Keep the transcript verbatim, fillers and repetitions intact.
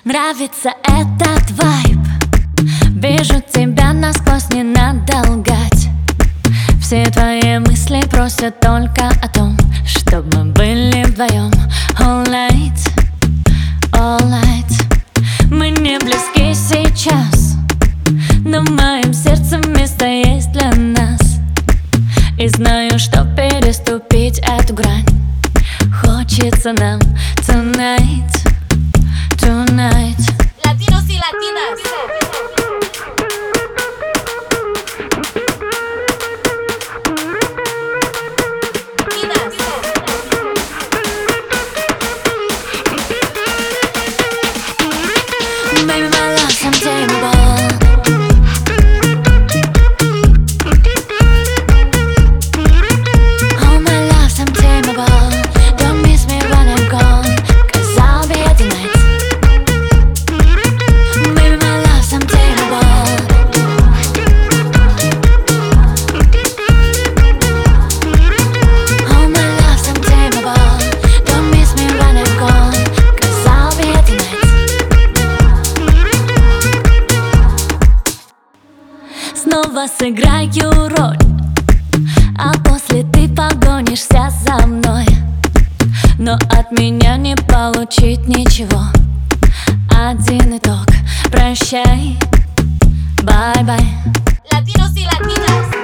Нравится этот вайб. Вижу тебя насквозь, не надо лгать. Все твои мысли просят только о том, чтоб мы были вдвоем. All night, all night. Мы не близки сейчас, но в моем сердце место есть для нас. И знаю, что переступить эту грань хочется нам tonight, tonight. Latinos y latinas. Baby, my love's untamable. Oh, my love's untamable. Don't miss me when I'm gone, 'cause I'll be here tonight. Baby, my love's untamable. Oh, my love's untamable. Don't miss me when I'm gone, 'cause I'll be here tonight. Снова сыграю роль, а после ты погонишься за мной. Но от меня не получить ничего. Один итог. Прощай, бай-бай. Latinos y latinas.